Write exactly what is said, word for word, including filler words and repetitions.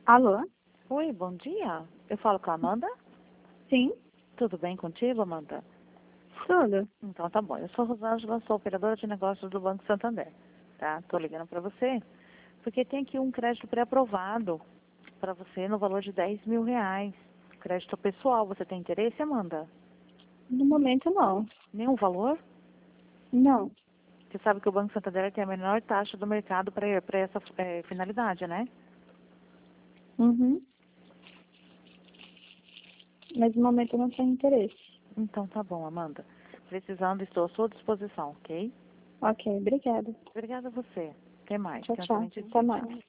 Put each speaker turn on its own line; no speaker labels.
Alô?
Oi, bom dia. Eu falo com a Amanda?
Sim,
Tudo bem contigo, Amanda?
tudo.
Então tá bom. Eu sou Rosângela, sou operadora de negócios do Banco Santander. Tá? Tô ligando para você porque tem aqui um crédito pré-aprovado para você no valor de dez mil reais. Crédito pessoal. Você tem interesse, Amanda?
No momento, não.
Nenhum valor?
Não.
Você sabe que o Banco Santander tem a menor taxa do mercado para essa é, finalidade, né?
Uhum. Mas no momento eu não tenho interesse.
Então tá bom, Amanda. Precisando, estou à sua disposição, ok?
Ok, obrigada.
Obrigada a você. Até mais.
Tchau,
Tenha um
tchau.
excelente
Até
dia.
mais.